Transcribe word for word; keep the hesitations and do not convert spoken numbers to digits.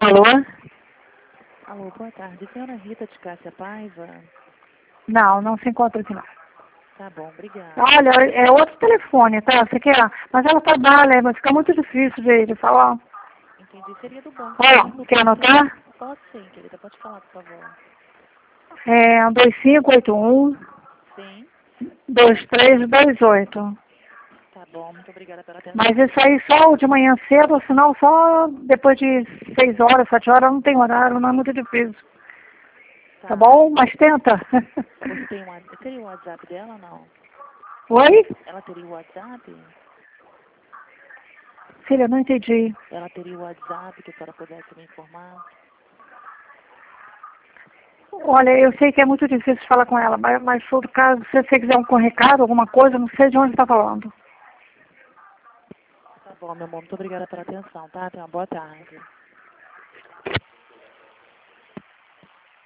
Alô? Alô, boa tarde. Senhora Rita de Cássia Paiva? Não, não se encontra aqui não. Tá bom, obrigada. Olha, é outro telefone, tá? Você quer? Mas ela trabalha, mas fica muito difícil de, de falar. Entendi. Seria do banco. Ó, quer anotar? Pode sim, querida. Pode falar, por favor. É dois cinco oito um, Sim. dois três dois oito. Tá bom, muito obrigada pela atenção. Mas isso aí só de manhã cedo, ou senão só depois de seis horas, sete horas, não tem horário, não é muito difícil. Tá, tá bom? Mas tenta. Você tem um, teria o WhatsApp dela ou não? Oi? Ela teria o WhatsApp? Filha, não entendi. Ela teria o WhatsApp que a senhora pudesse me informar? Olha, eu sei que é muito difícil falar com ela, mas, mas se for o caso, se você quiser um recado, alguma coisa, não sei de onde está falando. Tá bom, meu amor. Muito obrigada pela atenção, tá? Tenha uma boa tarde.